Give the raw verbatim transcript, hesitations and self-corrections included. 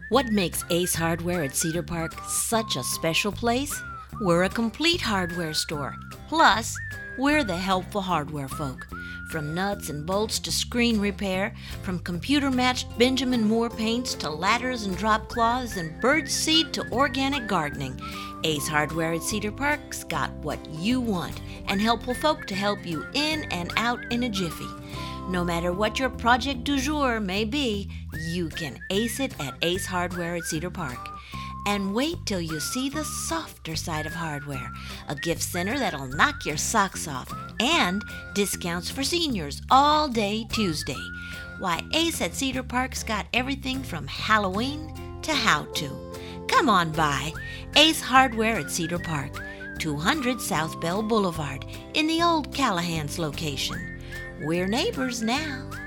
What makes Ace Hardware at Cedar Park such a special place? We're a complete hardware store. Plus, we're the helpful hardware folk. From nuts and bolts to screen repair, from computer-matched Benjamin Moore paints to ladders and drop cloths and bird seed to organic gardening, Ace Hardware at Cedar Park's got what you want and helpful folk to help you in and out in a jiffy. No matter what your project du jour may be, you can ace it at Ace Hardware at Cedar Park. And wait till you see the softer side of hardware, a gift center that'll knock your socks off, and discounts for seniors all day Tuesday. Why, Ace at Cedar Park's got everything from Halloween to how-to. Come on by. Ace Hardware at Cedar Park, two hundred South Bell Boulevard, in the old Callahan's location. We're neighbors now.